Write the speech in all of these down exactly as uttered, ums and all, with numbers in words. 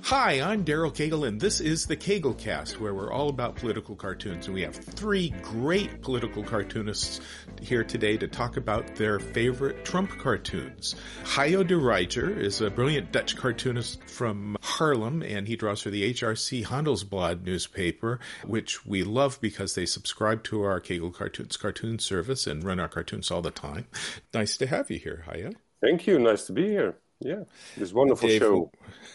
Hi, I'm Daryl Cagle, and this is the Cagle Cast, where we're all about political cartoons. And we have three great political cartoonists here today to talk about their favorite Trump cartoons. Hayo de Ruyter is a brilliant Dutch cartoonist from Haarlem, and he draws for the H R C Handelsblad newspaper, which we love because they subscribe to our Cagle Cartoons cartoon service and run our cartoons all the time. Nice to have you here, Hayo. Thank you. Nice to be here. Yeah, this wonderful Dave, show.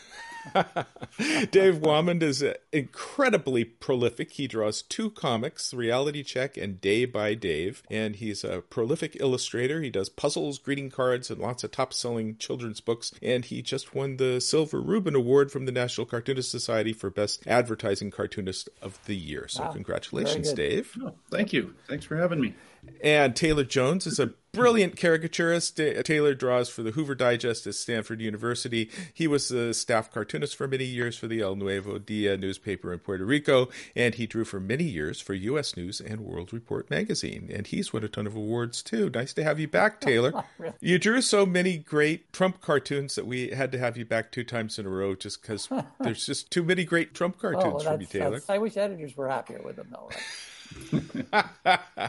Dave Wamond is incredibly prolific. He draws two comics, Reality Check and Day by Dave, and he's a prolific illustrator. He does puzzles, greeting cards, and lots of top-selling children's books, and he just won the Silver Rubin Award from the National Cartoonist Society for Best Advertising Cartoonist of the Year. So wow. Congratulations, Dave. Oh, thank you. Thanks for having me. And Taylor Jones is a brilliant caricaturist. Taylor draws for the Hoover Digest at Stanford University. He was the staff cartoonist for many years for the El Nuevo Dia newspaper in Puerto Rico, and he drew for many years for U S News and World Report magazine. And he's won a ton of awards, too. Nice to have you back, Taylor. Really? You drew so many great Trump cartoons that we had to have you back two times in a row just because there's just too many great Trump cartoons oh, from you, Taylor. I wish editors were happier with them, though. Right?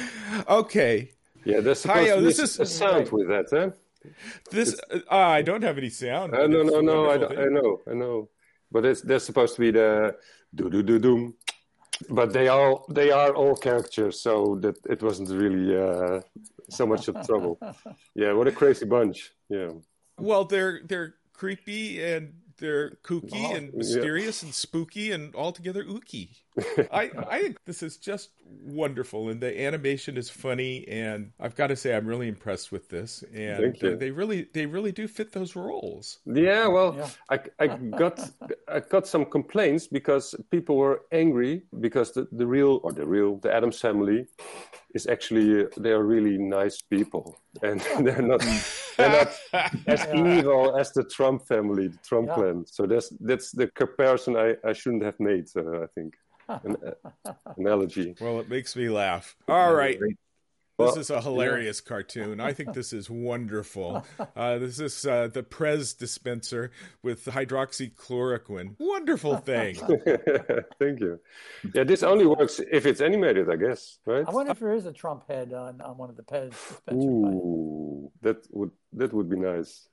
Okay. Yeah, there's supposed Hayo, to be this a, is a sound with that, huh? This uh, I don't have any sound. Uh, no, It's no, a no. I, wonderful don't- thing. I know, I know. But it's there's supposed to be the do do do doom. But they are they are all caricatures, so that it wasn't really uh, so much of trouble. Yeah, what a crazy bunch. Yeah. Well, they're they're creepy and they're kooky Oh, and mysterious and spooky and altogether ooky. I I think this is just wonderful, and the animation is funny, and I've got to say I'm really impressed with this. And Thank you. uh, they really they really do fit those roles. Yeah, well, Yeah. I, I got I got some complaints because people were angry because the, the real or the real the Addams family is actually they are really nice people, and they're not they're not as evil as the Trump family, the Trump Yeah. clan. So that's that's the comparison I, I shouldn't have made. Uh, I think an uh, analogy. Well, it makes me laugh. All right. This Well, is a hilarious cartoon. I think this is wonderful. Uh, this is uh, the Prez dispenser with hydroxychloroquine. Wonderful thing. Thank you. Yeah, this only works if it's animated, I guess, right? I wonder if there is a Trump head on, on one of the Pez dispensers. Ooh, that would that would be nice.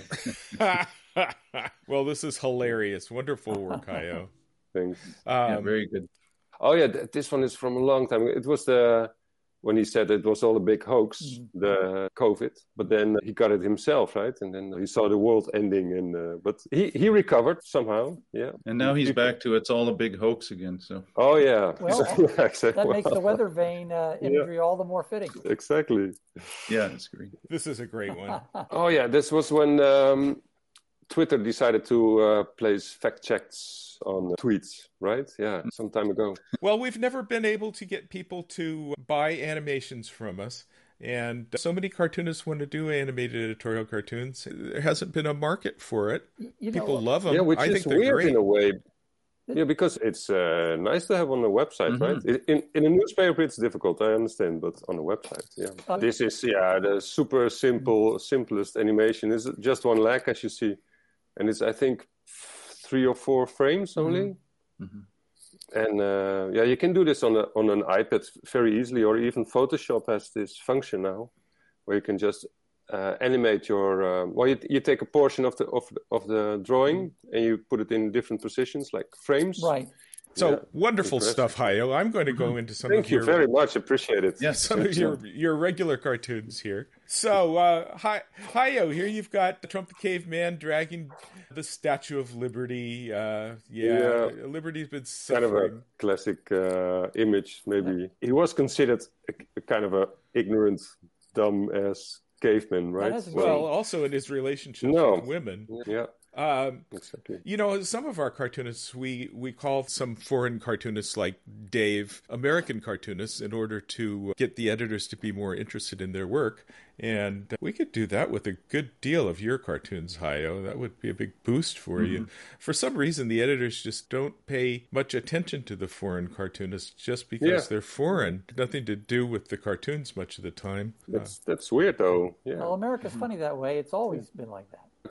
Yeah, Well, this is hilarious. Wonderful work, Hayo. thanks. Yeah, Um, very good. Oh yeah, th- this one is from a long time. It was the when he said it was all a big hoax, the COVID. But then he got it himself, right? And then he saw the world ending. And uh, but he he recovered somehow. Yeah. And now he's back to it's all a big hoax again. So Oh yeah. Well, Yeah, exactly. That makes the weather vane uh, imagery all the more fitting. Exactly. yeah, it's great. this is a great one. Oh yeah, this was when um, Twitter decided to uh, place fact checks on tweets, right? Yeah, some time ago. Well, we've never been able to get people to buy animations from us. And so many cartoonists want to do animated editorial cartoons. There hasn't been a market for it. You know, People love them. Yeah, which I is think they're weird great. in a way. Yeah, because it's uh, nice to have on the website, Mhm. right? In in a newspaper, it's difficult. I understand, but on a website, yeah. Uh, This is yeah the super simple, simplest animation. Is just one leg, as you see, and it's I think three or four frames only. Mhm. And uh, yeah, you can do this on a, on an iPad very easily, or even Photoshop has this function now, where you can just uh, animate your. Uh, well, you, you take a portion of the of the, of the drawing and you put it in different positions, like frames. right. So Yeah, wonderful interesting. stuff, Hayo. I'm going to go into some Thank of you your very much. Appreciate it. Yes. some of your your regular cartoons here. So, uh, hi, Hayo, here you've got Trump the Caveman dragging the Statue of Liberty. Uh, yeah, Yeah. Liberty's been Kind of suffering. a classic uh, image, maybe. He was considered a, a kind of a ignorant, dumb-ass caveman, right? That is Well, also in his relationships No. with women. yeah, Um, exactly. You know, some of our cartoonists, we, we call some foreign cartoonists like Dave American cartoonists in order to get the editors to be more interested in their work. And we could do that with a good deal of your cartoons, Hayo. That would be a big boost for Mm-hmm. you. For some reason, the editors just don't pay much attention to the foreign cartoonists just because Yeah. they're foreign. Nothing to do with the cartoons much of the time. Uh, That's that's weird, though. Yeah. Well, America's funny that way. It's always been like that.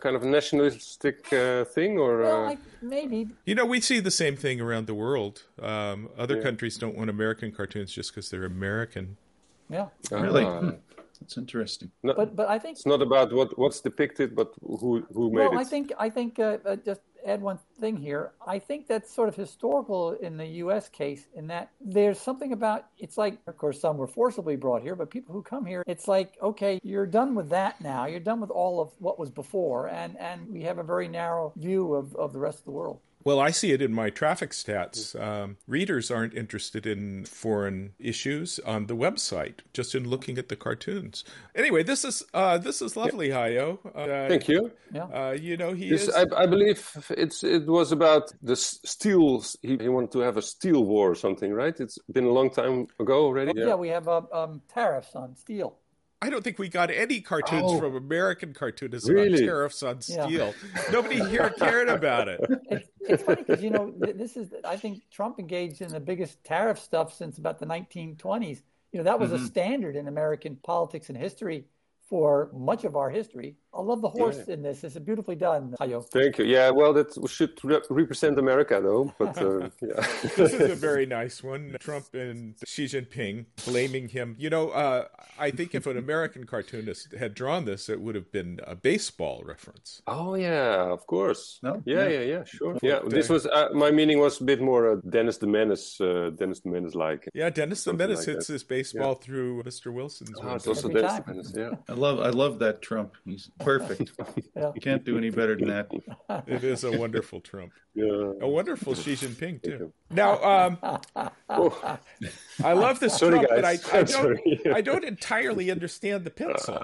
kind of nationalistic uh, thing, or? Well, Uh... I, maybe. You know, we see the same thing around the world. Um, other Yeah. countries don't want American cartoons just because they're American. Yeah. Really? Ah. Hmm. That's interesting. No, But but I think it's not about what what's depicted, but who who made well, it. I think I think uh, uh, just add one thing here. I think that's sort of historical in the U S case, in that there's something about it's like, of course, some were forcibly brought here, but people who come here, it's like, okay, you're done with that now. You're done with all of what was before, and and we have a very narrow view of, of the rest of the world. Well, I see it in my traffic stats. Um, readers aren't interested in foreign issues on the website, just in looking at the cartoons. Anyway, this is uh, this is lovely, Hayo. Uh, Thank you. Yeah. Uh, you know, he This, is. I, I believe it's it was about the s- steel. He, he wanted to have a steel war or something, right? It's been a long time ago already. Yeah, we have uh, um, tariffs on steel. I don't think we got any cartoons Oh. from American cartoonists Really? about tariffs on Yeah. steel. Nobody here cared about it. It's, it's funny because, you know, th- this is, I think Trump engaged in the biggest tariff stuff since about the nineteen twenties. You know, that was a standard in American politics and history for much of our history. I love the horse in this. It's beautifully done, Hayo. Thank you. Yeah, well, that should re- represent America, though. But uh, yeah, This is a very nice one. Trump and Xi Jinping blaming him. You know, uh, I think if an American cartoonist had drawn this, it would have been a baseball reference. oh yeah, of course. No? Yeah, Yeah. yeah, yeah, sure. Yeah, this was uh, my meaning was a bit more uh, Dennis the Menace, uh, Dennis the Menace like. Yeah, Dennis the Something Menace like hits that. his baseball through Mister Wilson's Oh, window. it's also Every Dennis time. the Menace. Yeah. I love I love that Trump. He's perfect. Yeah. You can't do any better than that. It is a wonderful Trump. Yeah. A wonderful Xi Jinping, too. Now, um, Oh, I love this Sorry, Trump, but I, guys. I, don't, Sorry. I don't entirely understand the pencil.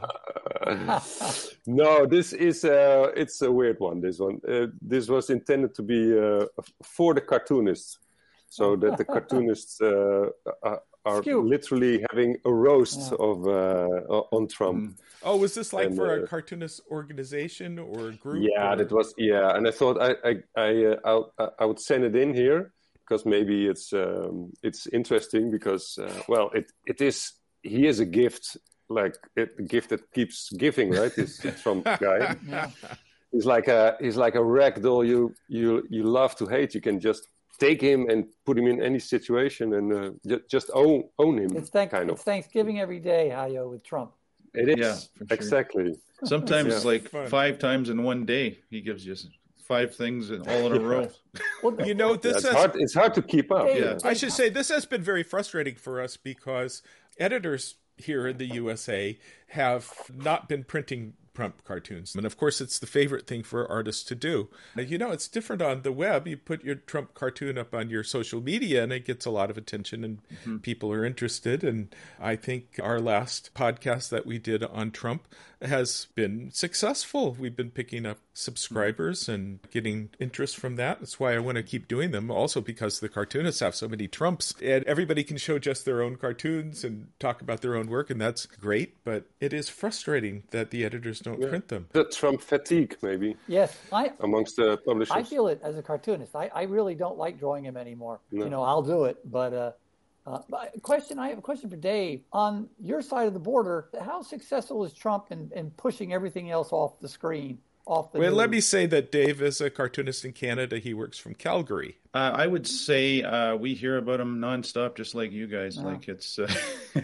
no, this is uh, it's a weird one. This one, uh, this was intended to be uh, for the cartoonists, so that the cartoonists uh, are, are Skew. literally having a roast of uh, on Trump. Oh, was this like And, for uh, a cartoonist organization or a group? Yeah, or- that was yeah, and I thought I I I, uh, I'll, I would send it in here because maybe it's um, it's interesting because uh, well it it is he is a gift, like it, a gift that keeps giving, right? This Trump guy. Yeah. He's like a he's like a rag doll you you you love to hate. You can just take him and put him in any situation and uh, ju- just own own him. It's, thank, kind it's of. Thanksgiving every day, Hayo, with Trump. It is Yeah, for sure. exactly. Sometimes Yeah. like Fun. five times in one day, he gives you five things all in a row. Well, You know, Yeah, this it's has, hard. It's hard to keep up. Dave, Yeah. I should say this has been very frustrating for us because editors here in the U S A have not been printing Trump cartoons. And of course, it's the favorite thing for artists to do. You know, it's different on the web. You put your Trump cartoon up on your social media and it gets a lot of attention and Mm-hmm. people are interested. And I think our last podcast that we did on Trump has been successful. We've been picking up subscribers and getting interest from that. That's why I want to keep doing them. Also because the cartoonists have so many Trumps and everybody can show just their own cartoons and talk about their own work. And that's great. But it is frustrating that the editors don't print them. The Trump fatigue, maybe, yes, I, amongst the publishers. I feel it as a cartoonist. I, I really don't like drawing him anymore. You know, I'll do it, but uh, uh, but a question. I have a question for Dave. On your side of the border, how successful is Trump in, in pushing everything else off the screen, off the? Well, let news? me say that Dave is a cartoonist in Canada. He works from Calgary. Uh, I would say uh, we hear about him nonstop, just like you guys. Like it's, uh,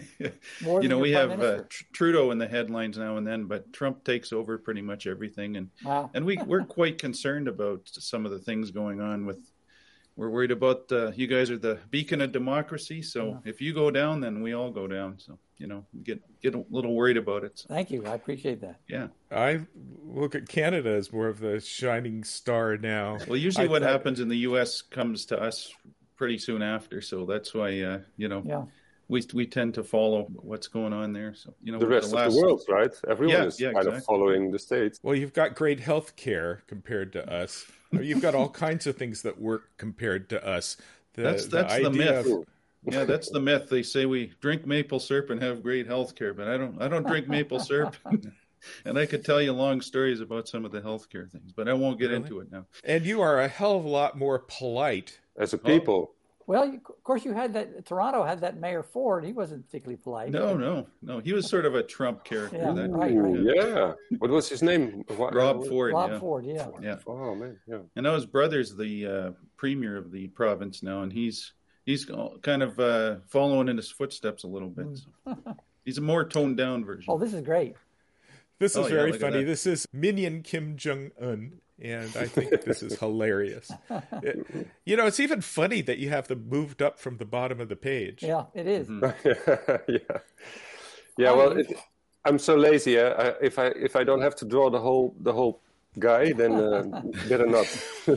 More you than know, your we prime have uh, minister. Tr- Trudeau in the headlines now and then, but Trump takes over pretty much everything, and Wow. and we we're quite concerned about some of the things going on with. We're worried about uh, you guys are the beacon of democracy, so if you go down, then we all go down. So you know, we get get a little worried about it. So, Thank you. I appreciate that. yeah. I look at Canada as more of the shining star now. Well, usually I what thought- happens in the U S comes to us pretty soon after, so that's why uh, you know Yeah. we we tend to follow what's going on there. So you know, the with rest last- of the world, right? Everyone Yeah, is yeah, kind of exactly. following the States. Well, you've got great health care compared to us. You've got all kinds of things that work compared to us. The, That's that's the, idea myth. of- Yeah, that's the myth. They say we drink maple syrup and have great health care, but I don't. I don't drink maple syrup. And I could tell you long stories about some of the healthcare things, but I won't get Really? into it now. and you are a hell of a lot more polite. As a people, Well, you, of course, you had that. Toronto had that Mayor Ford. He wasn't particularly polite. No, no, no. He was sort of a Trump character. Yeah, that right, guy. right. Yeah. What was his name? What, Rob uh, Ford. Rob yeah. Ford, yeah. Yeah. Oh man, yeah. And now his brother's the uh, premier of the province now, and he's he's kind of uh, following in his footsteps a little bit. So. He's a more toned down version. Oh, this is great. This is Oh, yeah, very look at funny. that. This is Minion Kim Jong Un, and I think this is hilarious. It- you know, it's even funny that you have them moved up from the bottom of the page. Yeah, it is. yeah, yeah. Well, it, I'm so lazy. Uh, I, if I if I don't have to draw the whole the whole guy, then uh, better not. You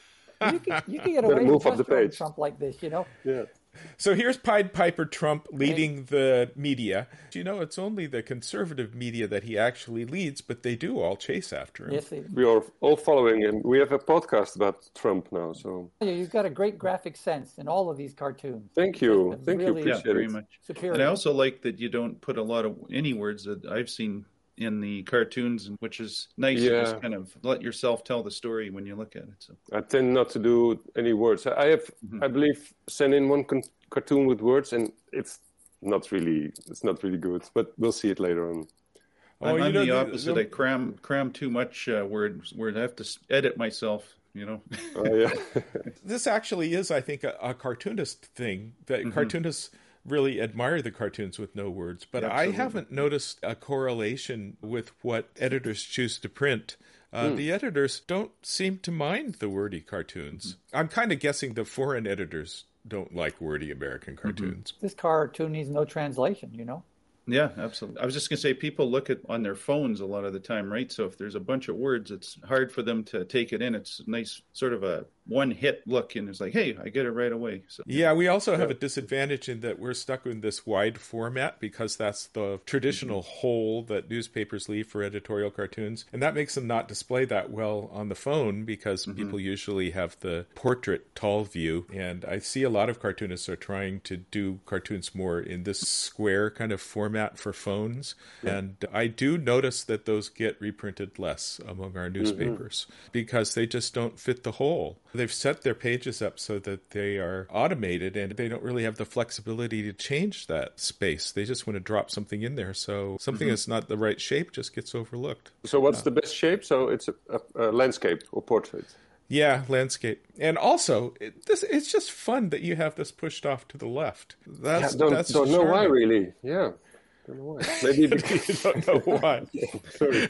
can, you can get Better away move with up the just drawing page. Trump like this, you know? yeah. So here's Pied Piper Trump leading the media. You know, it's only the conservative media that he actually leads, but they do all chase after him. Yes, he- We are all following him. We have a podcast about Trump now, so Yeah, you've got a great graphic sense in all of these cartoons. thank you, It's thank you, really- Yeah, appreciate very it. much. Superior. And I also like that you don't put a lot of any words that I've seen in the cartoons, which is nice to Yeah. just kind of let yourself tell the story when you look at it. So I tend not to do any words. I have, Mm-hmm. I believe, sent in one con- cartoon with words, and it's not really, it's not really good. But we'll see it later on. Oh, I'm, you I'm know, the the- opposite. the- I cram cram too much uh, words where I have to s- edit myself. You know. Oh yeah, This actually is, I think, a, a cartoonist thing, that Mm-hmm. cartoonists really admire the cartoons with no words. But I Absolutely. haven't noticed a correlation with what editors choose to print. Uh, Hmm. The editors don't seem to mind the wordy cartoons. Mm-hmm. I'm kind of guessing the foreign editors don't like wordy American Mm-hmm. cartoons. This cartoon needs no translation, you know? Yeah, absolutely. I was just going to say, people look at on their phones a lot of the time, right? So if there's a bunch of words, it's hard for them to take it in. It's a nice sort of a one-hit look, and it's like, hey, I get it right away. So Yeah, we also have a disadvantage in that we're stuck in this wide format because that's the traditional hole that newspapers leave for editorial cartoons. And that makes them not display that well on the phone because people usually have the portrait tall view. And I see a lot of cartoonists are trying to do cartoons more in this square kind of format for phones. And I do notice that those get reprinted less among our newspapers because they just don't fit the hole. They've set their pages up so that they are automated and they don't really have the flexibility to change that space. They just want to drop something in there. So something that's not the right shape just gets overlooked. So what's the best shape? So it's a, a, a landscape or portrait. Yeah, landscape. And also, it, this it's just fun that you have this pushed off to the left. That's, Yeah, don't that's don't know why charming. really. Yeah, don't know why. Maybe because, You don't know why. sorry.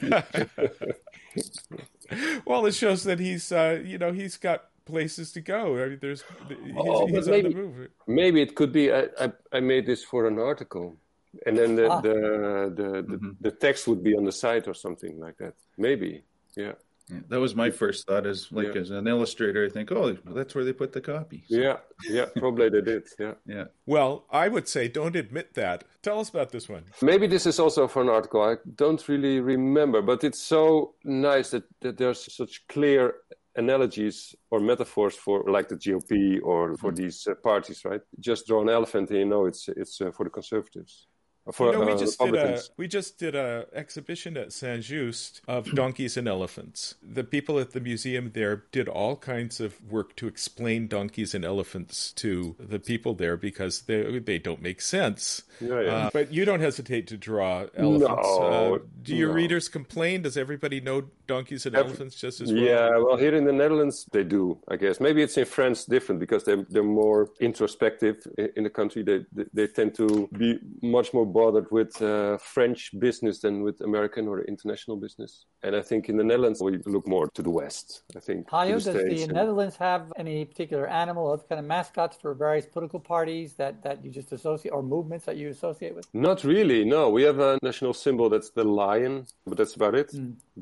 Well, it shows that he's, uh, you know, he's got places to go. I mean, there's he's, Oh, but he's on maybe- the move. Maybe it could be. I, I I made this for an article, and then the Ah. the the, the, the text would be on the side or something like that. Maybe. Yeah. yeah, that was my first thought. As like Yeah. as an illustrator, I think, oh, that's where they put the copy. So, Yeah. Yeah. Probably they did. Yeah. yeah. Well, I would say don't admit that. Tell us about this one. Maybe this is also for an article. I don't really remember, but it's so nice that, that there's such clear analogies or metaphors for like the G O P or for these uh, parties, right? Just draw an elephant and you know it's it's uh, for the conservatives. For, You know, we uh, just did a Republicans. we just did a exhibition at Saint Just of donkeys and elephants. The people at the museum there did all kinds of work to explain donkeys and elephants to the people there because they they don't make sense. Yeah, yeah. Uh, but you don't hesitate to draw elephants. No, uh, do your no. readers complain? Does everybody know donkeys and elephants just as well? Yeah, well, here in the Netherlands, they do, I guess. Maybe it's in France different because they're, they're more introspective i- in the country. They, they, they tend to be much more bothered with uh, French business than with American or international business. And I think in the Netherlands, we look more to the West, I think. to Hayo, the does States the and- Netherlands have any particular animal or kind of mascots for various political parties that, that you just associate, or movements that you associate with? Not really, no. We have a national symbol that's the lion, but that's about it.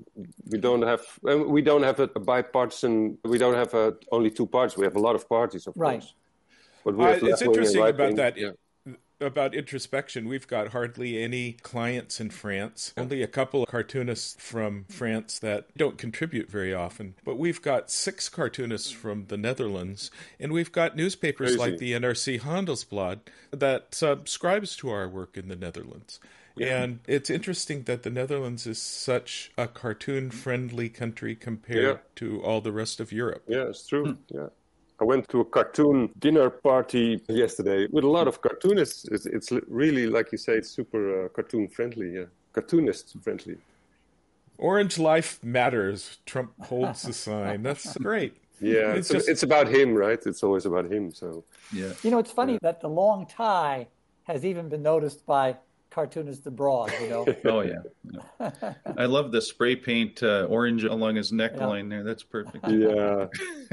We don't have uh, we don't have a, a bipartisan. We don't have a, only two parties. We have a lot of parties, of Right. course. But we Uh, have it's left-wing and interesting about right-wing, that. yeah. About introspection, we've got hardly any clients in France. Only a couple of cartoonists from France that don't contribute very often. But we've got six cartoonists from the Netherlands, and we've got newspapers Crazy. like the N R C Handelsblad that subscribes to our work in the Netherlands. And it's interesting that the Netherlands is such a cartoon-friendly country compared Yeah. to all the rest of Europe. Yeah, it's true. Yeah. I went to a cartoon dinner party yesterday with a lot of cartoonists. It's, it's really, like you say, it's super uh, cartoon friendly, yeah. Cartoonist friendly. Orange Life Matters. Trump holds the sign. That's great. Yeah, it's, it's, just... it's about him, right? It's always about him. So yeah. You know, it's funny yeah. that the long tie has even been noticed by cartoonists abroad, you know. Oh, yeah. yeah. I love the spray paint uh, orange along his neckline yeah. there. That's perfect. Yeah.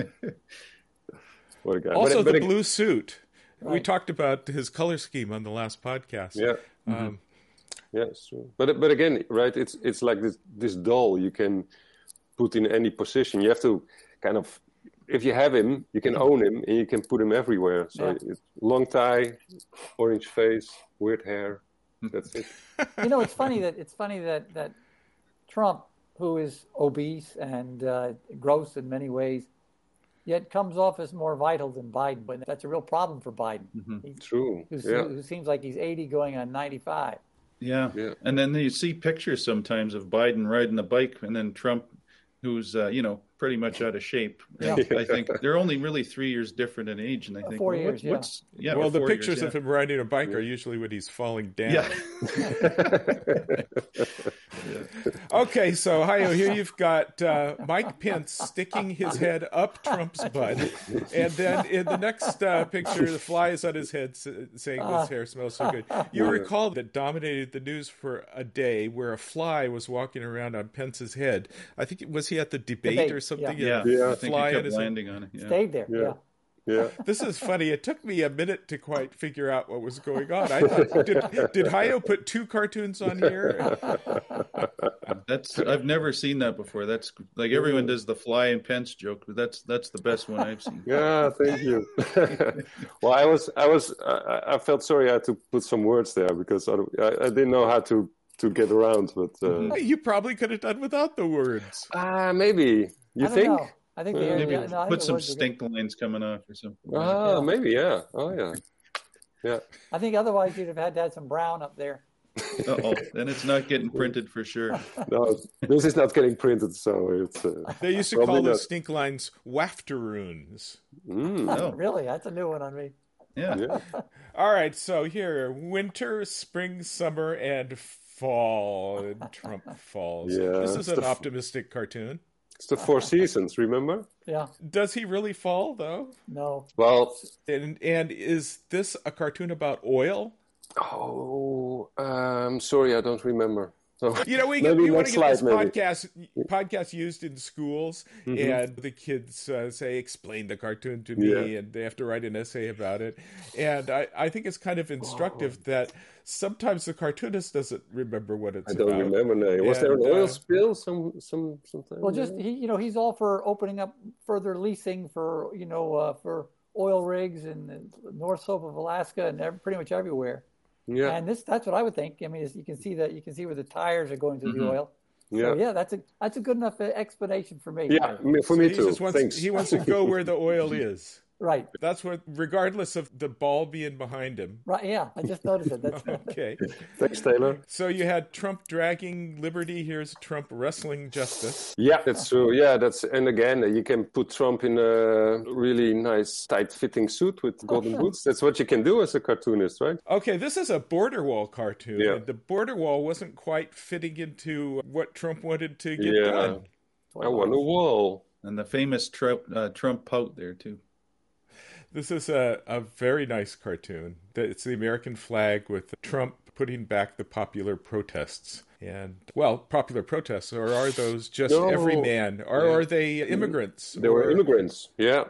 What a guy. Also, but, but the it, blue suit. Right. We talked about his color scheme on the last podcast. Yeah. Um, mm-hmm. Yeah, it's true. But but again, right? It's it's like this this doll you can put in any position. You have to kind of, if you have him, you can own him and you can put him everywhere. So Yeah. it's long tie, orange face, weird hair. That's it. You know, it's funny that it's funny that that Trump, who is obese and uh, gross in many ways, yet comes off as more vital than Biden. But that's a real problem for Biden. Mm-hmm. He, True. Who, Yeah. who seems like he's eighty going on ninety-five. Yeah. Yeah. And then you see pictures sometimes of Biden riding a bike and then Trump, who's, uh, you know, pretty much out of shape. Yeah. I think they're only really three years different in age. And I think, Four well, years, what's, yeah. what's, yeah. well, or the four pictures years, of him riding a bike are usually when he's falling down. Yeah. Okay, so Hayo, here you've got uh, Mike Pence sticking his head up Trump's butt, and then in the next uh, picture, the fly is on his head, saying this hair smells so good. You recall that dominated the news for a day, where a fly was walking around on Pence's head. I think was he at the debate, Debate, or something? Yeah. And a Yeah. I think fly he on kept his head. landing on it. Yeah. Stayed there. Yeah. Yeah. Yeah. This is funny. It took me a minute to quite figure out what was going on. I thought, did, did Hayo put two cartoons on here? That's I've never seen that before. That's like everyone does the fly and Pence joke, but that's that's the best one I've seen. Yeah, thank you. Well, I was, I was, I, I felt sorry I had to put some words there because I, I didn't know how to, to get around. But uh, You probably could have done without the words. ah, maybe you I don't think? know. I think the Uh, Maybe yeah, no, I think put the some words are good. stink lines coming off or something. Ah, Yeah. maybe, yeah. Oh, yeah, yeah. I think otherwise you'd have had to have some brown up there. Uh-oh, then it's not getting printed for sure. No, this is not getting printed, so it's. Uh, They used to Probably call those not. stink lines wafteroons. mm, Oh, Really, that's a new one on me. yeah. yeah. All right, so here, winter, spring, summer, and fall. And Trump falls. Yeah, This is it's an the f- optimistic cartoon. It's the Four Seasons, remember? Yeah. Does he really fall, though? No. Well, And, and is this a cartoon about oil? oh, um, sorry, I don't remember. So You know, we, maybe we want next to get this slide, maybe. podcast podcast used in schools, Mm-hmm. and the kids uh, say, "Explain the cartoon to me," Yeah. and they have to write an essay about it. And I, I think it's kind of instructive that sometimes the cartoonist doesn't remember what it's I don't about. remember now. Was there an And, oil uh, spill some some sometime? Well, just he, you know, he's all for opening up further leasing for you know uh, for oil rigs in the North Slope of Alaska and ev- pretty much everywhere. yeah, And this that's what I would think. I mean, is you can see that you can see where the tires are going through Mhm. the oil. yeah, So, yeah, that's a that's a good enough uh, explanation for me. yeah. me- For me he too. just wants Thanks. he wants to go where the oil is. Right. That's what, regardless of the ball being behind him. Right. Yeah. I just noticed it. That's Okay. Thanks, Taylor. So you had Trump dragging liberty. Here's Trump wrestling justice. Yeah, that's true. Yeah, that's and again, you can put Trump in a really nice, tight-fitting suit with golden boots. That's what you can do as a cartoonist, right? Okay, this is a border wall cartoon. Yeah. And the border wall wasn't quite fitting into what Trump wanted to get Yeah. done. I want a wall. And the famous Trump, uh, Trump pout there, too. This is a, a very nice cartoon. It's the American flag with Trump putting back the popular protests. And, well, popular protests, or are those just No. everyman? Or Yeah. are they immigrants? There were Or- immigrants. Yeah,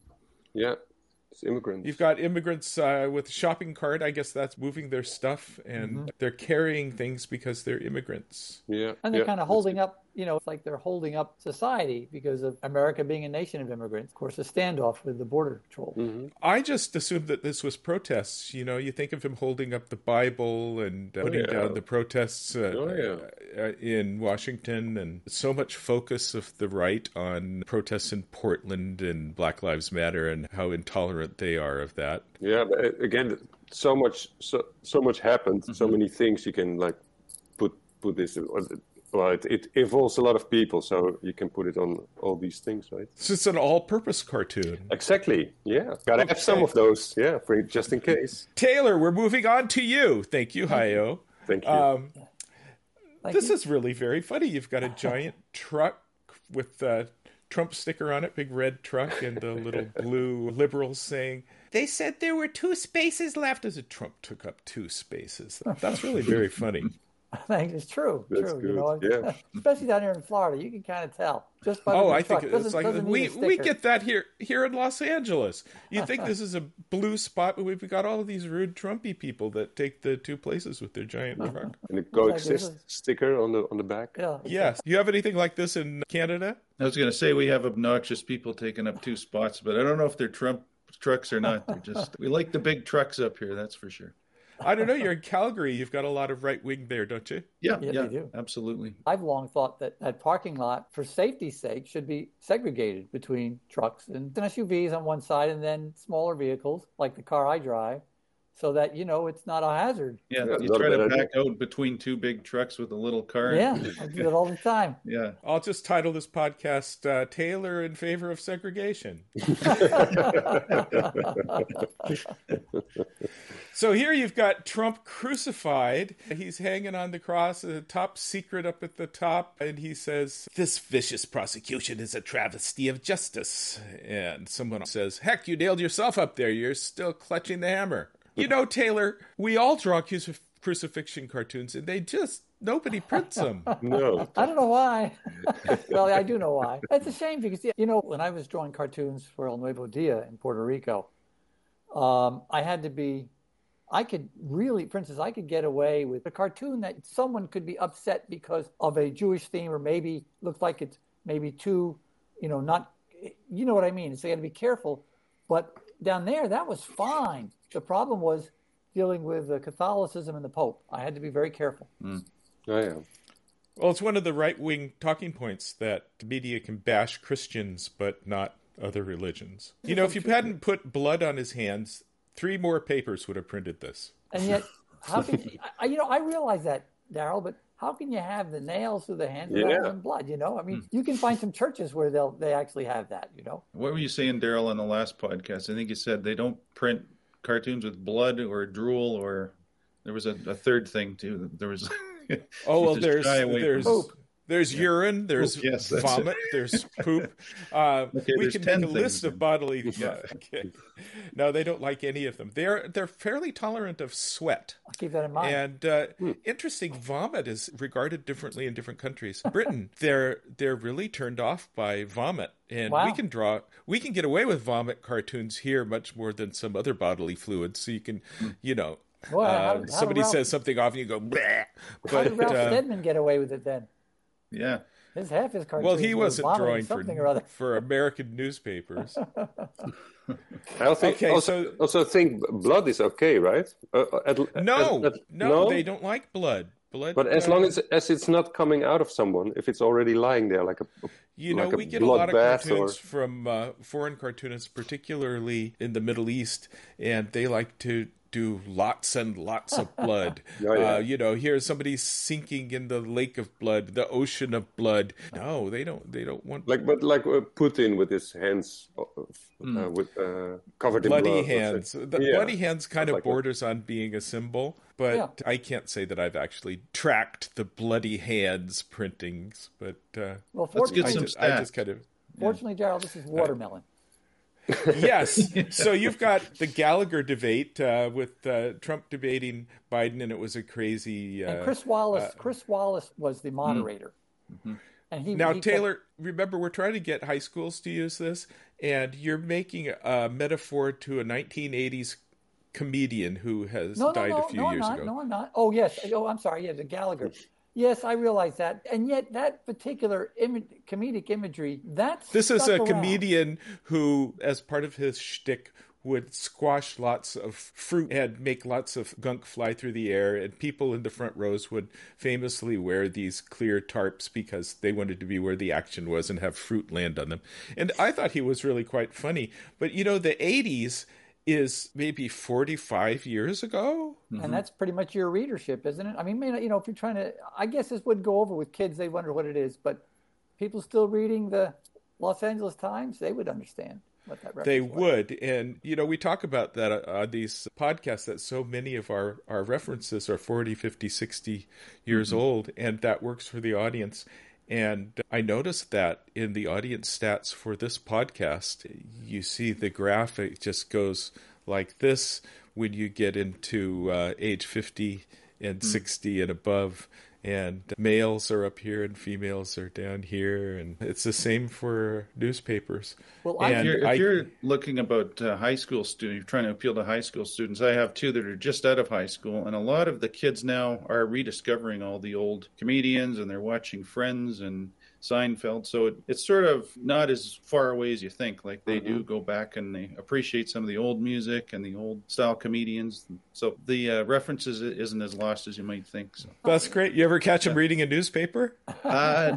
yeah, it's immigrants. You've got immigrants uh, with a shopping cart. I guess that's moving their stuff, and they're carrying things because they're immigrants. Yeah, and they're yeah, kind of holding up, you know, it's like they're holding up society because of America being a nation of immigrants. Of course, a standoff with the border patrol. Mm-hmm. I just assumed that this was protests. You know, you think of him holding up the Bible and uh, putting yeah. down the protests uh, Oh, yeah. uh, in Washington, and so much focus of the right on protests in Portland and Black Lives Matter and how intolerant they are of that. Yeah, but uh, again, so much, so so much happened. So many things you can like put put this. Well, it, it involves a lot of people, so you can put it on all these things, right? So it's an all-purpose cartoon. Exactly. Yeah. Gotta Okay. have some of those. Yeah, for just in case. Taylor, we're moving on to you. Thank you, Hayo. Thank you. Um, Thank this you. is really very funny. You've got a giant truck with the Trump sticker on it, big red truck, and the little blue liberals saying, they said there were two spaces left. As a Trump took up two spaces. That's really very funny. I think it's true. That's true. good, You know, yeah. especially down here in Florida, you can kind of tell just by Oh, the I truck. think it's Doesn't- like doesn't need we a we sticker. get that here here in Los Angeles. You think this is a blue spot, but we've got all of these rude Trumpy people that take the two places with their giant truck. And the like coexist this. sticker on the on the back. Yeah. Yes. You have anything like this in Canada? I was going to say we have obnoxious people taking up two spots, but I don't know if they're Trump trucks or not. They're just we like the big trucks up here, that's for sure. I don't know. You're in Calgary. You've got a lot of right wing there, don't you? Yeah, Yeah, yeah, they do. absolutely. I've long thought that that parking lot, for safety's sake, should be segregated between trucks and S U Vs on one side and then smaller vehicles like the car I drive, so that, you know, it's not a hazard. Yeah, Yeah, you not a try to bad idea. back out between two big trucks with a little car. Yeah, I do that all the time. Yeah. I'll just title this podcast uh, Taylor in Favor of Segregation. So here you've got Trump crucified. He's hanging on the cross, uh, top secret up at the top, and he says, this vicious prosecution is a travesty of justice. And someone says, heck, you nailed yourself up there. You're still clutching the hammer. You know, Taylor, we all draw crucif- crucifixion cartoons, and they just, nobody prints them. No. I don't know why. Well, I do know why. It's a shame because, you know, when I was drawing cartoons for El Nuevo Dia in Puerto Rico, um, I had to be, I could really, for instance, I could get away with a cartoon that someone could be upset because of a Jewish theme, or maybe looks like it's maybe too, you know, not, you know what I mean? So you got to be careful. But down there, that was fine. The problem was dealing with uh, Catholicism and the Pope. I had to be very careful. Oh, yeah. Well, it's one of the right-wing talking points that the media can bash Christians, but not other religions. You know, if you hadn't put blood on his hands, three more papers would have printed this. And yet, how can you, I, you know, I realize that, Daryl, but how can you have the nails through the hands Yeah. rather than blood, you know? I mean, you can find some churches where they'll they actually have that, you know? What were you saying, Daryl, on the last podcast? I think you said they don't print cartoons with blood or drool, or there was a, a third thing too. There was Oh, well, Just there's shy away there's from- Poop. there's urine, there's Poop, yes, that's vomit, there's poop. Uh, Okay, we there's can ten make a things list then. of bodily. Yeah, okay. No, they don't like any of them. They're they're fairly tolerant of sweat. I'll keep that in mind. And uh, interesting, vomit is regarded differently in different countries. Britain, they're they're really turned off by vomit, and Wow. we can draw, we can get away with vomit cartoons here much more than some other bodily fluids. So you can, you know, Boy, how- uh, how did somebody Ralph- says something off, and you go, bleh. How did But Ralph uh, Steadman get away with it then? yeah. His half his cartoons well, he were wasn't vomiting drawing something for or other. for American newspapers. I also, Okay, also, so- also think blood is okay, right? Uh, at, No, at- at- no, they don't like blood. Blood, But as uh, long as as it's not coming out of someone, if it's already lying there, like a You know, like a we get a lot of bloodbath cartoons or- from uh, foreign cartoonists, particularly in the Middle East, and they like to do lots and lots of blood. Oh, yeah. uh, you know, here's somebody sinking in the lake of blood, the ocean of blood. No, they don't. They don't want like, but like uh, Putin with his hands uh, uh, with uh, covered in bloody blood. let's say. hands. The Yeah. bloody hands kind of like that. borders on being a symbol, but Yeah. I can't say that I've actually tracked the bloody hands printings. But uh, Well, Let's get I, fortunately, some just, I stats. just kind of. fortunately, Daryl, this is watermelon. Yes. So you've got the Gallagher debate uh, with uh, Trump debating Biden, and it was a crazy. Uh, And Chris Wallace, Chris Wallace was the moderator. And he now, he kept- Taylor, remember, we're trying to get high schools to use this, and you're making a metaphor to a nineteen eighties comedian who has no, no, died no, a few no, I'm years not. ago. No, I'm not. Oh, yes. Oh, I'm sorry. Yeah, the Gallagher. Yes, I realize that. And yet, that particular Im- comedic imagery, that's This is stuck a around. comedian who, as part of his shtick, would squash lots of fruit and make lots of gunk fly through the air, and people in the front rows would famously wear these clear tarps because they wanted to be where the action was and have fruit land on them. And I thought he was really quite funny. But, you know, the eighties, is maybe forty-five years ago. Mm-hmm. And that's pretty much your readership, isn't it? I mean, you know, if you're trying to, I guess this would go over with kids. They wonder what it is, but people still reading the Los Angeles Times, they would understand what that reference They was. would. And, you know, we talk about that on these podcasts, that so many of our, our references are forty, fifty, sixty years mm-hmm. old, and that works for the audience. And I noticed that in the audience stats for this podcast, you see the graphic just goes like this when you get into uh, age fifty and mm. sixty and above. And males are up here and females are down here. And it's the same for newspapers. Well, and if, you're, if I, you're looking about uh, high school students, you're trying to appeal to high school students, I have two that are just out of high school. And a lot of the kids now are rediscovering all the old comedians, and they're watching Friends and Seinfeld. So it, it's sort of not as far away as you think. Like they mm-hmm. do go back and they appreciate some of the old music and the old style comedians. So the uh, references isn't as lost as you might think. So that's great. You ever catch them yeah. reading a newspaper? Uh,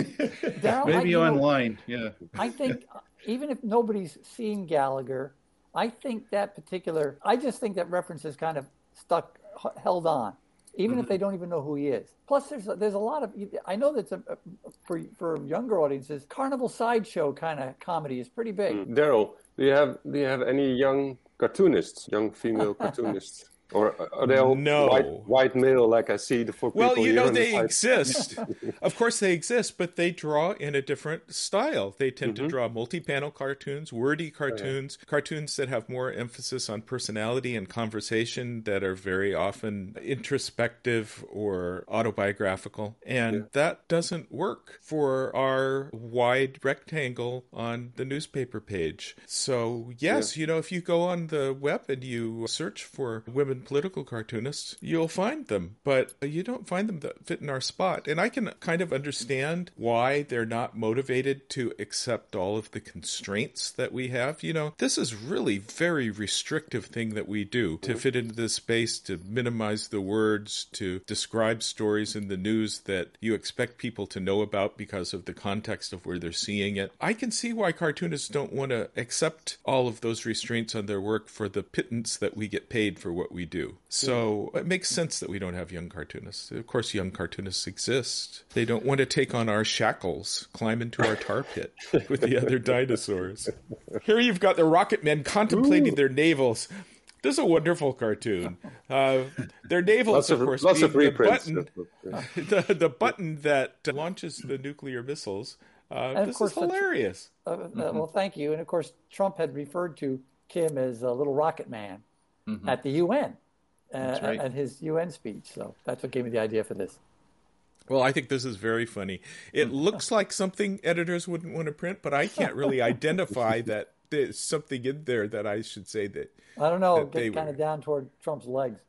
maybe I, online. Know, yeah. I think even if nobody's seen Gallagher, I think that particular, I just think that reference is kind of stuck, held on. Even mm-hmm. if they don't even know who he is. Plus, there's a, there's a lot of, I know that's a, for for younger audiences, carnival sideshow kind of comedy is pretty big. Mm. Daryl, do you have do you have any young cartoonists, young female cartoonists? Or are they all no. white, white male like I see the four people Well, you here know, on they the exist. Of course they exist, but they draw in a different style. They tend mm-hmm. to draw multi-panel cartoons, wordy cartoons, oh, yeah. cartoons that have more emphasis on personality and conversation, that are very often introspective or autobiographical. And yeah. that doesn't work for our wide rectangle on the newspaper page. So, yes, yeah. you know, if you go on the web and you search for women political cartoonists, you'll find them, but you don't find them that fit in our spot. And I can kind of understand why they're not motivated to accept all of the constraints that we have. You know, this is really very restrictive thing that we do to fit into this space, to minimize the words, to describe stories in the news that you expect people to know about because of the context of where they're seeing it. I can see why cartoonists don't want to accept all of those restraints on their work for the pittance that we get paid for what we do. So it makes sense that we don't have young cartoonists. Of course, young cartoonists exist. They don't want to take on our shackles, climb into our tar pit with the other dinosaurs. Here you've got the rocket men contemplating Ooh. their navels. This is a wonderful cartoon. Uh, their navels, of, of course, lots being of reprints. the button, the, the button that launches the nuclear missiles. Uh, this is hilarious. Uh, uh, mm-hmm. Well, thank you. And of course, Trump had referred to Kim as a little rocket man. Mm-hmm. At the U N, uh, right. at his U N speech. So that's what gave me the idea for this. Well, I think this is very funny. It looks like something editors wouldn't want to print, but I can't really identify that there's something in there that I should say that. I don't know. Get kind were. of down toward Trump's legs.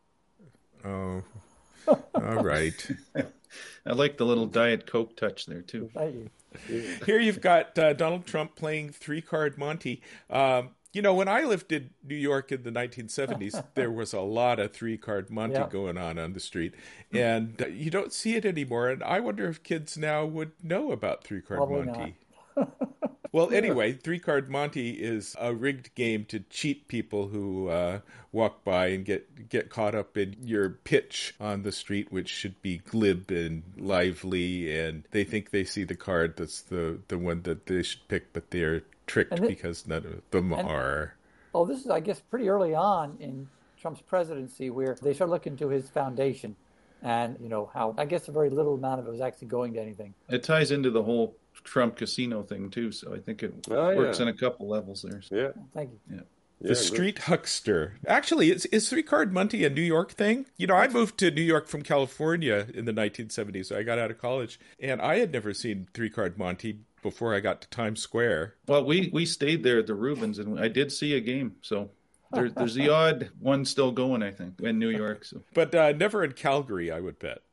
Oh, all right. I like the little Diet Coke touch there, too. Thank you. Here you've got uh, Donald Trump playing three-card Monty. Um, You know, when I lived in New York in the nineteen seventies, there was a lot of three-card Monty yeah. going on on the street. And uh, you don't see it anymore. And I wonder if kids now would know about three-card Probably Monty. Well, anyway, three-card Monty is a rigged game to cheat people who uh, walk by and get, get caught up in your pitch on the street, which should be glib and lively. And they think they see the card that's the, the one that they should pick, but they're tricked it, because none of them and, are. Oh, this is, I guess, pretty early on in Trump's presidency where they started looking to his foundation and, you know, how I guess a very little amount of it was actually going to anything. It ties into the whole Trump casino thing, too, so I think it oh, works yeah. in a couple levels there. So. Yeah. Thank you. Yeah. The yeah, street good. huckster. Actually, is, is three-card Monty a New York thing? You know, I moved to New York from California in the nineteen seventies, so I got out of college, and I had never seen three-card Monty before I got to Times Square. Well, we, we stayed there at the Rubens, and I did see a game, so there, there's the odd one still going, I think, in New York. So. But uh, never in Calgary, I would bet.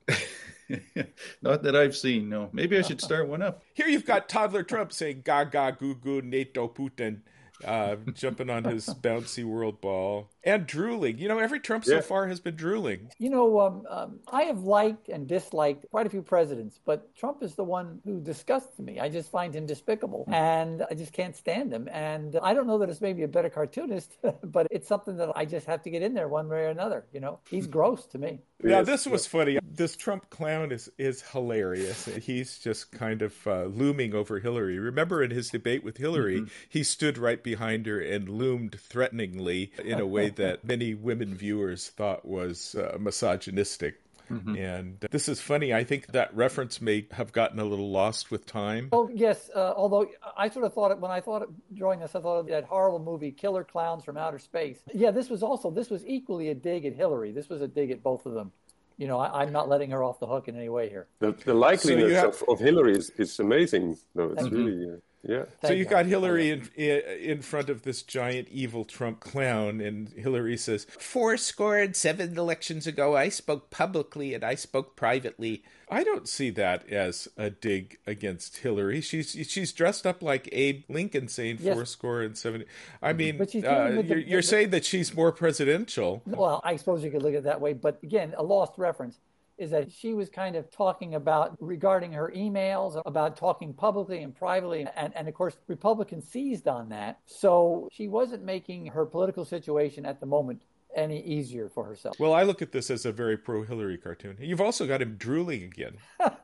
Not that I've seen, no. Maybe I should start one up. Here you've got toddler Trump saying, gaga, goo goo, NATO, Putin. uh, jumping on his bouncy world ball, and drooling. You know, every Trump Yeah. so far has been drooling. You know, um, um, I have liked and disliked quite a few presidents, but Trump is the one who disgusts me. I just find him despicable, and I just can't stand him. And I don't know that it's maybe a better cartoonist, but it's something that I just have to get in there one way or another. You know, he's gross to me. Now, Yes. this was funny. This Trump clown is, is hilarious. He's just kind of uh, looming over Hillary. Remember in his debate with Hillary, mm-hmm. he stood right behind her and loomed threateningly in a way that many women viewers thought was uh, misogynistic. Mm-hmm. And this is funny. I think that reference may have gotten a little lost with time. Oh, yes. Uh, although I sort of thought it, when I thought of drawing this, I thought of that horrible movie, Killer Clowns from Outer Space. Yeah, this was also, this was equally a dig at Hillary. This was a dig at both of them. You know, I, I'm not letting her off the hook in any way here. The, the likeliness so have... of, of Hillary is, is amazing, though. It's mm-hmm. really, uh, yeah. So you got Hillary in, in front of this giant evil Trump clown, and Hillary says, four score and seven elections ago, I spoke publicly and I spoke privately. I don't see that as a dig against Hillary. She's she's dressed up like Abe Lincoln saying yes. four score and seven. I mean, but she's uh, the, you're, you're the, saying that she's more presidential. Well, I suppose you could look at it that way. But again, a lost reference is that she was kind of talking about regarding her emails, about talking publicly and privately. And, and of course, Republicans seized on that. So she wasn't making her political situation at the moment any easier for herself. Well, I look at this as a very pro-Hillary cartoon. You've also got him drooling again.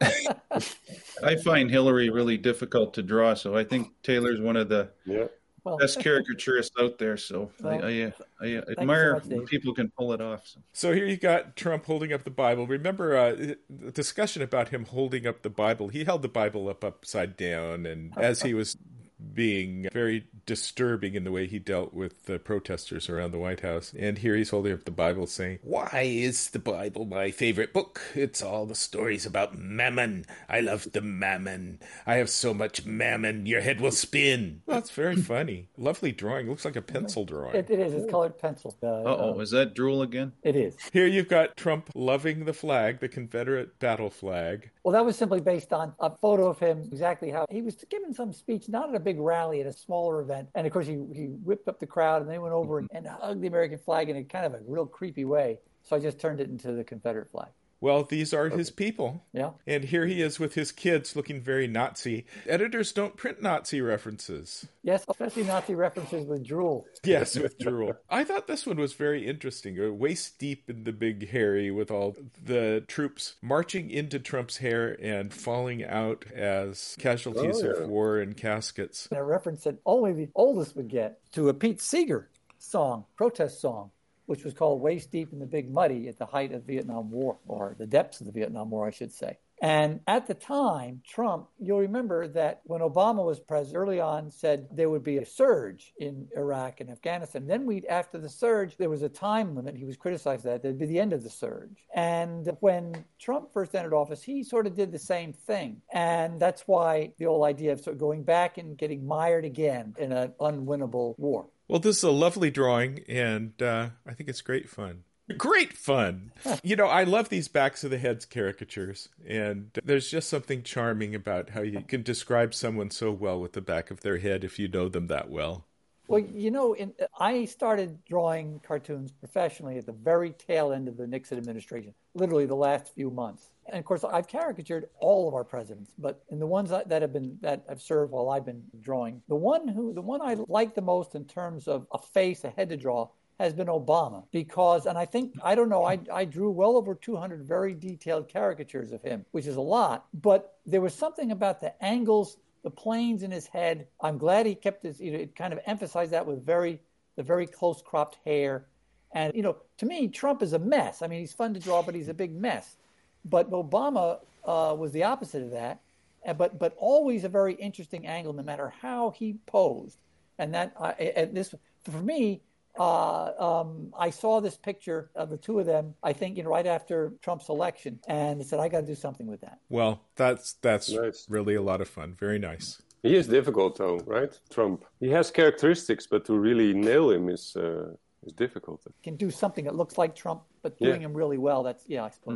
I find Hillary really difficult to draw, so I think Taylor's one of the yeah. well, best caricaturists out there. So well, I, I, I admire so much, when people can pull it off. So. so here you got Trump holding up the Bible. Remember uh, the discussion about him holding up the Bible. He held the Bible up upside down, and as he was being very disturbing in the way he dealt with the protesters around the White House. And here he's holding up the Bible saying, why is the Bible my favorite book? It's all the stories about mammon. I love the mammon. I have so much mammon, your head will spin. Well, that's very funny. Lovely drawing. Looks like a pencil drawing. It, it is. It's colored pencil. Uh, Uh-oh, is that drool again? It is. Here you've got Trump loving the flag, the Confederate battle flag. Well, that was simply based on a photo of him, exactly how he was giving some speech, not at a big rally, at a smaller event. And of course, he, he whipped up the crowd and they went over and, and hugged the American flag in a kind of a real creepy way. So I just turned it into the Confederate flag. Well, these are his people. Yeah. And here he is with his kids looking very Nazi. Editors don't print Nazi references. Yes, especially Nazi references with drool. Yes, with drool. I thought this one was very interesting. Waist deep in the big hairy with all the troops marching into Trump's hair and falling out as casualties oh, yeah. of war and caskets. And a reference that only the oldest would get to a Pete Seeger song, protest song, which was called Waist Deep in the Big Muddy at the height of the Vietnam War, or the depths of the Vietnam War, I should say. And at the time, Trump, you'll remember that when Obama was president, early on said there would be a surge in Iraq and Afghanistan. Then we, after the surge, there was a time limit. He was criticized that there'd be the end of the surge. And when Trump first entered office, he sort of did the same thing. And that's why the whole idea of sort of going back and getting mired again in an unwinnable war. Well, this is a lovely drawing, and uh, I think it's great fun. Great fun. You know, I love these backs of the heads caricatures, and there's just something charming about how you can describe someone so well with the back of their head if you know them that well. Well, you know, in, I started drawing cartoons professionally at the very tail end of the Nixon administration, literally the last few months. And of course, I've caricatured all of our presidents, but in the ones that have been that have served while I've been drawing, the one who the one I like the most in terms of a face, a head to draw, has been Obama. Because, and I think, I don't know, I, I drew well over two hundred very detailed caricatures of him, which is a lot. But there was something about the angles, the planes in his head. I'm glad he kept his, you know, it kind of emphasized that with very, the very close cropped hair. And, you know, to me, Trump is a mess. I mean, he's fun to draw, but he's a big mess. But Obama uh, was the opposite of that, but but always a very interesting angle, no matter how he posed. And that uh, and this for me, uh, um, I saw this picture of the two of them, I think, you know, right after Trump's election, and I said, I got to do something with that. Well, that's that's nice. Really a lot of fun. Very nice. He is difficult, though, right? Trump. He has characteristics, but to really nail him is. Uh... It's difficult. Can do something that looks like Trump, but doing yeah. him really well. That's, yeah, I suppose. Mm-hmm.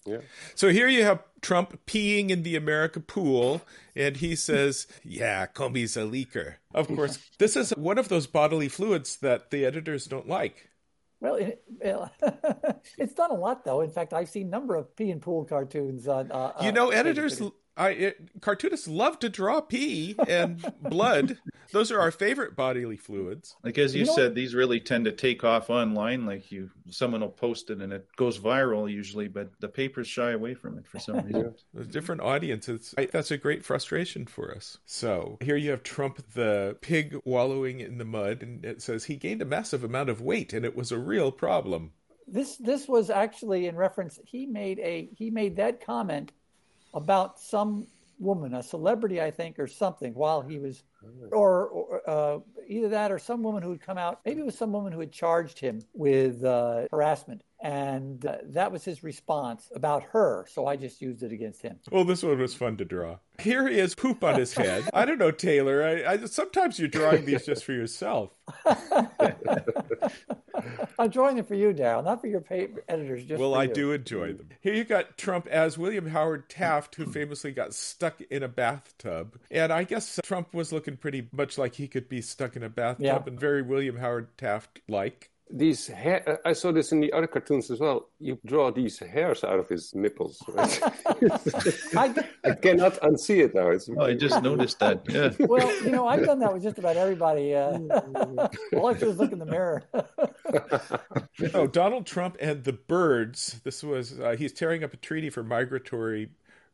Yeah. So here you have Trump peeing in the America pool, and he says, yeah, Comey's a leaker. Of course, this is one of those bodily fluids that the editors don't like. Well, it, it's done a lot, though. In fact, I've seen a number of pee and pool cartoons on. Uh, you know, uh, editors, I, it, cartoonists love to draw pee and blood. Those are our favorite bodily fluids. Like as you, you know said, what? these really tend to take off online. Like you, someone will post it and it goes viral usually, but the papers shy away from it for some reason. A different audiences. I, that's a great frustration for us. So here you have Trump, the pig wallowing in the mud, and it says he gained a massive amount of weight, and it was a real problem. This this was actually in reference. He made a he made that comment about some woman, a celebrity, I think, or something, while he was, or, or uh, either that or some woman who had come out. Maybe it was some woman who had charged him with uh, harassment. And uh, that was his response about her. So I just used it against him. Well, this one was fun to draw. Here he is, poop on his head. I don't know, Taylor. I, I, sometimes you're drawing these just for yourself. I'm drawing them for you, Darryl, not for your paper editors. Just well, for I you. do enjoy them. Here you got Trump as William Howard Taft, who famously got stuck in a bathtub. And I guess Trump was looking pretty much like he could be stuck in a bathtub, Yeah. and very William Howard Taft-like. These hair, I saw this in the other cartoons as well. You draw these hairs out of his nipples. Right? I, I cannot unsee it now. It's Oh, I just noticed that. Yeah. well, you know, I've done that with just about everybody. Uh, all I do is look in the mirror. Oh, Donald Trump and the birds. This was, uh, he's tearing up a treaty for migratory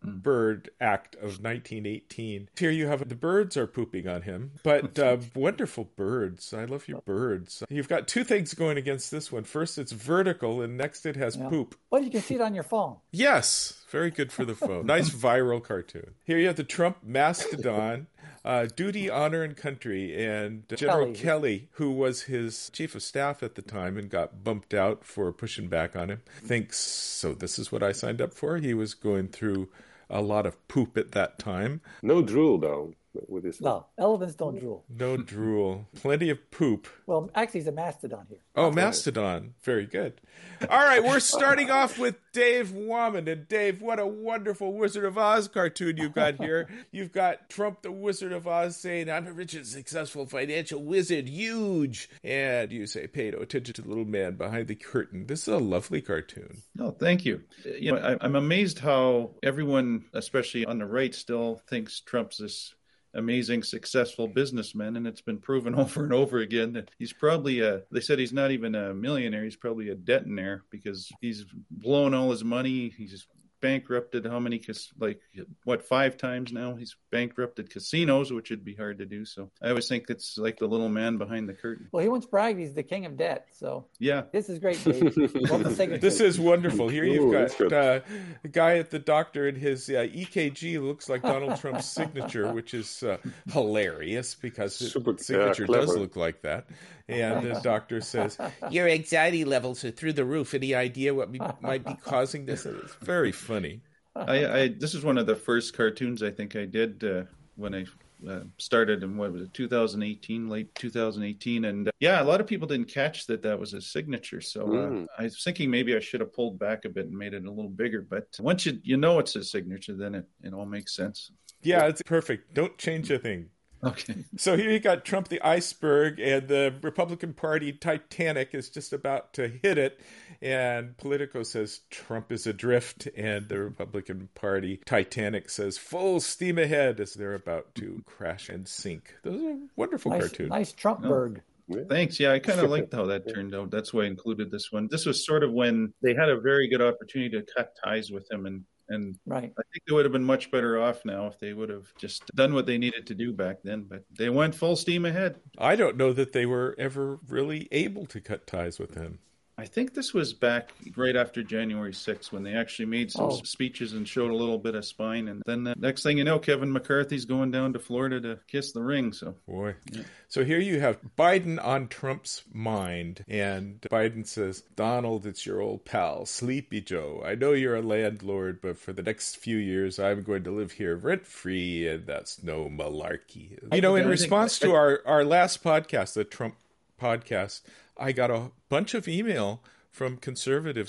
Bird Act of nineteen eighteen. Here you have the birds are pooping on him, but uh, wonderful birds. I love your birds. You've got two things going against this one. First, it's vertical, and next it has Yeah. poop. Well, you can see it on your phone. Yes, very good for the phone. Nice viral cartoon. Here you have the Trump mastodon, uh, Duty, Honor, and Country, and General Kelly. Kelly, who was his chief of staff at the time and got bumped out for pushing back on him, thinks, so this is what I signed up for? He was going through a lot of poop at that time. no drool, though, with this. No, elephants don't drool. No drool. Plenty of poop. Well, actually, he's a mastodon here. Oh, Mastodon. Very good. All right, we're starting off with Dave Woman. And Dave, what a wonderful Wizard of Oz cartoon you've got here. You've got Trump, the Wizard of Oz, saying, I'm a rich and successful financial wizard, huge. And you say, pay no attention to the little man behind the curtain. This is a lovely cartoon. No, thank you. You know, I, I'm amazed how everyone, especially on the right, still thinks Trump's this amazing, successful businessman, and it's been proven over and over again that he's probably a, they said he's not even a millionaire, he's probably a detonaire because he's blown all his money. He's bankrupted how many, like, what, five times now? He's bankrupted casinos, which would be hard to do. So I always think it's like the little man behind the curtain. Well, he once bragged he's the king of debt. So Yeah. this is great, Dave. Love the signature. This is wonderful. Here you've Ooh, that's got good. uh, a guy at the doctor, and his uh, E K G looks like Donald Trump's signature, which is uh, hilarious because his Super, signature yeah, does clever. look like that. And the doctor says, your anxiety levels are through the roof. Any idea what be, might be causing this? And it's very funny. I, I this is one of the first cartoons I think I did uh, when I uh, started in what was it, two thousand eighteen, late two thousand eighteen, and uh, yeah, a lot of people didn't catch that that was a signature. So uh, Mm. I was thinking maybe I should have pulled back a bit and made it a little bigger. But once you you know it's a signature, then it, it all makes sense. Yeah, it's perfect. Don't change a thing. Okay. So here you got Trump the iceberg, and the Republican Party Titanic is just about to hit it. And Politico says Trump is adrift, and the Republican Party Titanic says full steam ahead as they're about to crash and sink. Those are wonderful nice, cartoons. nice Trumpberg. Thanks. Yeah, I kind of liked how that turned out. That's why I included this one. This was sort of when they had a very good opportunity to cut ties with him, and and Right. I think they would have been much better off now if they would have just done what they needed to do back then. But they went full steam ahead. I don't know that they were ever really able to cut ties with him. I think this was back right after January sixth when they actually made some Oh. speeches and showed a little bit of spine. And then the next thing you know, Kevin McCarthy's going down to Florida to kiss the ring. So Boy. So here you have Biden on Trump's mind. And Biden says, Donald, it's your old pal, Sleepy Joe. I know you're a landlord, but for the next few years, I'm going to live here rent-free, and that's no malarkey. You know, in I think- response to our, our last podcast, the Trump podcast, I got a bunch of email from conservatives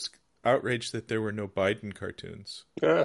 outraged that there were no Biden cartoons. Yeah.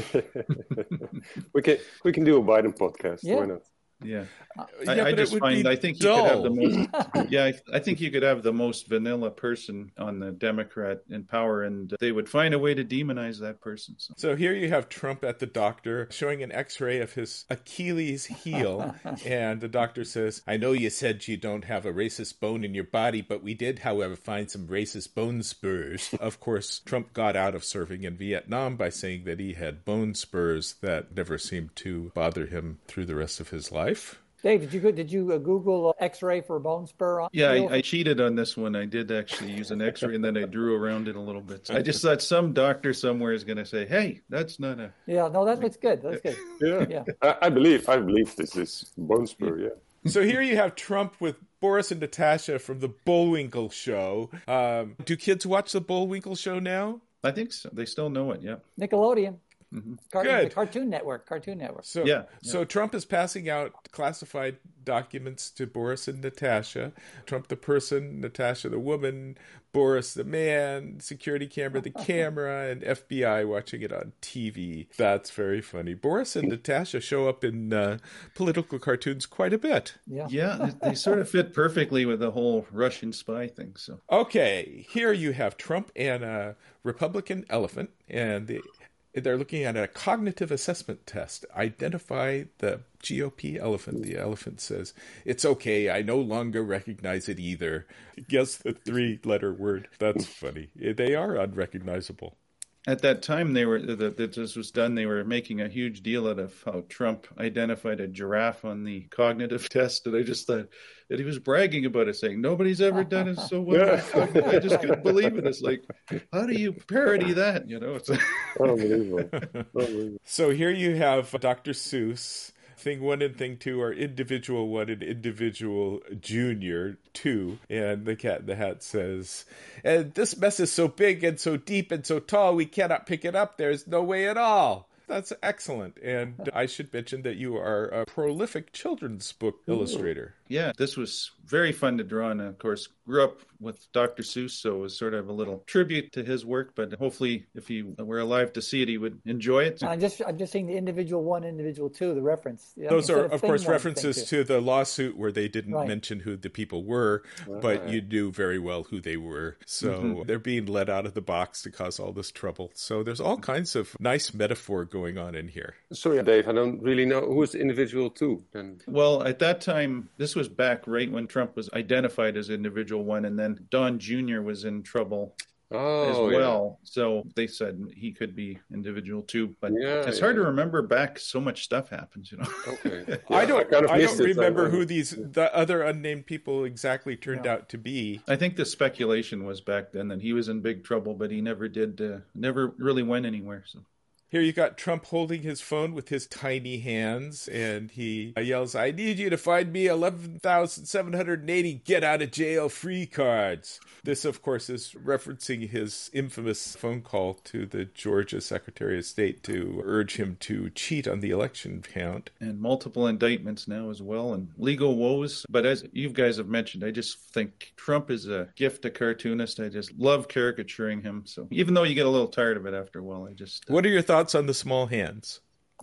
we can we can do a Biden podcast. Yeah. Why not? Yeah, Uh, I, yeah, I but it just would find be I think you could have the dull. most. Yeah, I, I think you could have the most vanilla person on the Democrat in power, and they would find a way to demonize that person. So. So here you have Trump at the doctor showing an x-ray of his Achilles heel, and the doctor says, I know you said you don't have a racist bone in your body, but we did, however, find some racist bone spurs. Of course, Trump got out of serving in Vietnam by saying that he had bone spurs that never seemed to bother him through the rest of his life. Dave, did you go- did you uh, Google X-ray for bone spur? On Yeah, heel? I, I cheated on this one. I did actually use an X-ray, and then I drew around it a little bit. I just thought some doctor somewhere is going to say, "Hey, that's not a." Yeah, no, that looks good. That's good. Yeah. Yeah. I, I believe I believe this is bone spur. Yeah. So here you have Trump with Boris and Natasha from the Bullwinkle Show. Um, do kids watch the Bullwinkle Show now? I think so. They still know it. Yeah. Nickelodeon. Mm-hmm. Car- Good. The Cartoon Network. Cartoon Network. So, Yeah, so Trump is passing out classified documents to Boris and Natasha. Trump the person, Natasha the woman, Boris the man, security camera the camera, and F B I watching it on T V. That's very funny. Boris and Natasha show up in uh, political cartoons quite a bit. Yeah. Yeah, they, they sort of fit perfectly with the whole Russian spy thing. So Okay, here you have Trump and a Republican elephant, and the they're looking at a cognitive assessment test. Identify the G O P elephant. The elephant says, it's okay, I no longer recognize it either. Guess the three-letter word. That's funny. They are unrecognizable. at that time, they were that, that this was done. They were making a huge deal out of how Trump identified a giraffe on the cognitive test, and I just thought that he was bragging about it, saying nobody's ever done it so well. Yeah. I just couldn't believe it. It's like, how do you parody that? You know, it's Unbelievable. Unbelievable. So here you have Doctor Seuss. Thing one and thing two are individual one and individual junior two. And the cat in the hat says, and this mess is so big and so deep and so tall, we cannot pick it up. There's no way at all. That's excellent. And I should mention that you are a prolific children's book illustrator. yeah, this was very fun to draw. And of course, grew up with Doctor Seuss, so it was sort of a little tribute to his work. But hopefully, if he were alive to see it, he would enjoy it. I'm just I'm just seeing the individual one, individual two, the reference. You know, Those are, instead of thing course, one, references thing two. to the lawsuit where they didn't Right. mention who the people were, but Right. you knew very well who they were. So Mm-hmm. they're being let out of the box to cause all this trouble. So there's all kinds of nice metaphor going on in here. Sorry, Dave, I don't really know who is the individual two. And Well, at that time, this was back right when Trump was identified as individual one, and then Don Junior was in trouble oh, as yeah. well. So they said he could be individual too. But Yeah, it's hard yeah. to remember back. So much stuff happens, you know. Okay. Yeah, I don't. kind of I, missed don't it. remember I- who these the other unnamed people exactly turned Yeah. out to be. I think the speculation was back then that he was in big trouble, but he never did, uh, never really went anywhere. So. Here you got Trump holding his phone with his tiny hands, and he yells, I need you to find me eleven thousand seven hundred eighty get out of jail free cards. This, of course, is referencing his infamous phone call to the Georgia Secretary of State to urge him to cheat on the election count. And multiple indictments now as well, and legal woes. But as you guys have mentioned, I just think Trump is a gift to cartoonist. I just love caricaturing him. So even though you get a little tired of it after a while, I just... Uh, What are your thoughts on the small hands?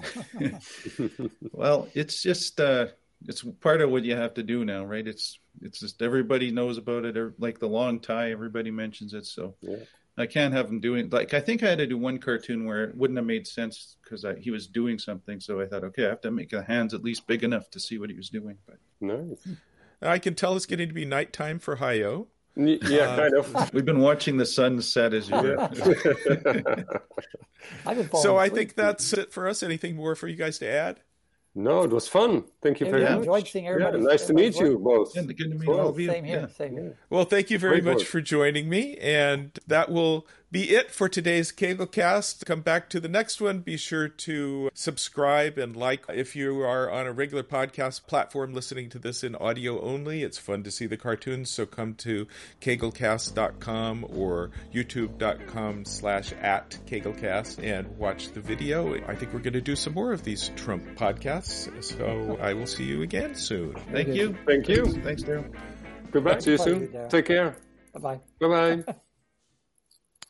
well, it's just... Uh, it's part of what you have to do now, right? It's it's just everybody knows about it. Like the long tie, everybody mentions it. So Yeah. I can't have him doing... Like, I think I had to do one cartoon where it wouldn't have made sense because he was doing something. So I thought, okay, I have to make the hands at least big enough to see what he was doing. But Nice. I can tell it's getting to be nighttime for Hayo. Y- Yeah, Uh, kind of. we've been watching the sun set as usual. I've been falling So I asleep. think that's it for us. Anything more for you guys to add? No, it was fun. Thank you Yeah, very yeah, much. enjoyed seeing Yeah, everybody. nice to meet you both. Yeah, good to meet Well, all of you. Same here. Yeah. Same here. Well, thank you very Great much work. for joining me. And that will be it for today's Cablecast. Come back to the next one. Be sure to subscribe and like. If you are on a regular podcast platform listening to this in audio only, it's fun to see the cartoons. So come to Keglecast dot com or YouTube.com slash at Keglecast and watch the video. I think we're going to do some more of these Trump podcasts. So I will see you again soon. Thank you. Thank you. Thanks, Daryl. Goodbye. See you Pleasure, soon. Darryl. Take care. Bye bye. Bye-bye.